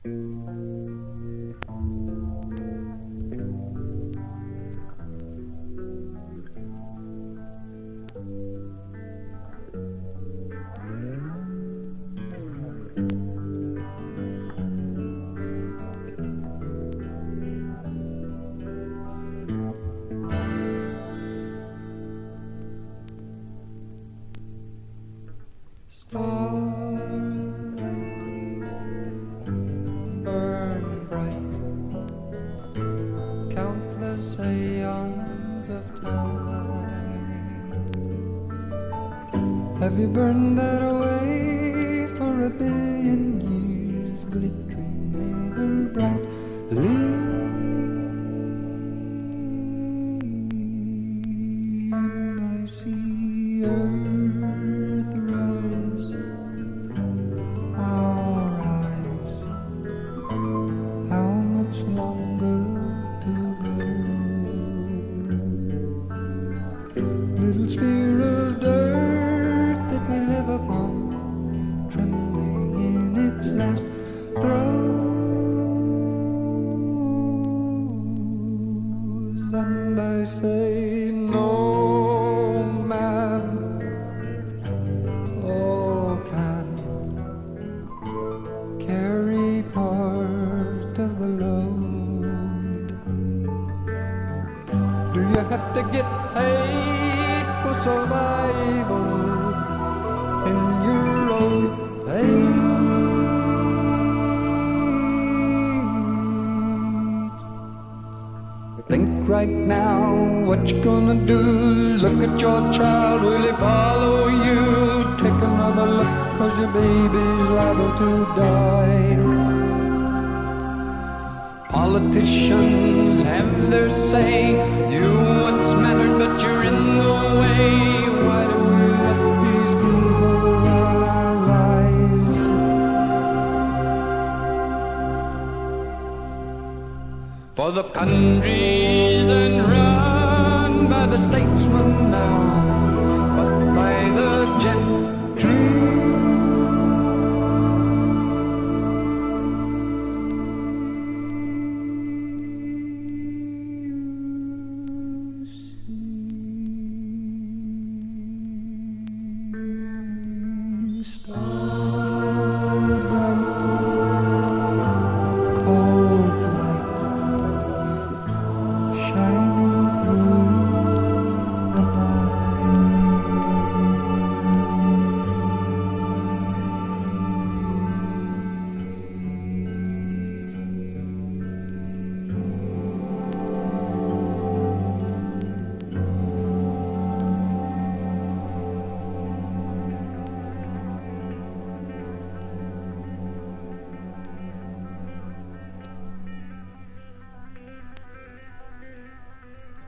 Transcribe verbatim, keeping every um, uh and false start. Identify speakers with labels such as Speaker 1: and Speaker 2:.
Speaker 1: Have you burned that away for a billion years, glittering ever brightly? And I see earth rise, our eyes, how much longer to go? Little sphere of dirt that we live upon, trembling in its last throes. And I say, no man, all can carry part of the load. Do you have to get paid for survival in your old age? Think right now what you gonna do. Look at your child, will he follow you? Take another look, cause your baby's liable to die. Politicians have their say. You once mattered, but you're in the way. Why do we let these people run our lives? For the countries and run by the statesmen now,